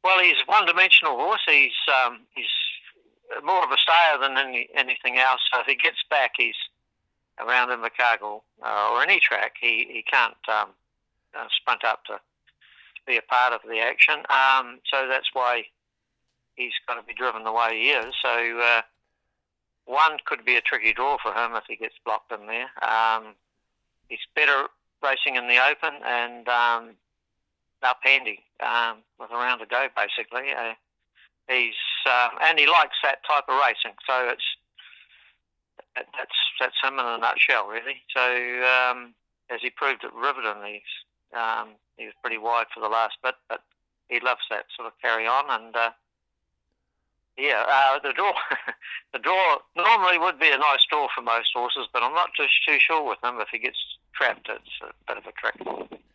Well, he's a one-dimensional horse. He's more of a stayer than anything else. So if he gets back, he's around Invercargill or any track. He can't sprint up to be a part of the action. So that's why he's got to be driven the way he is. So one could be a tricky draw for him if he gets blocked in there. He's better racing in the open and up handy with a round to go, basically. He's and he likes that type of racing, so that's him in a nutshell, really. So as he proved at Riverton, he was pretty wide for the last bit, but he loves that sort of carry on. And the draw the draw normally would be a nice draw for most horses, but I'm not too sure with him. If he gets trapped, it's a bit of a trick.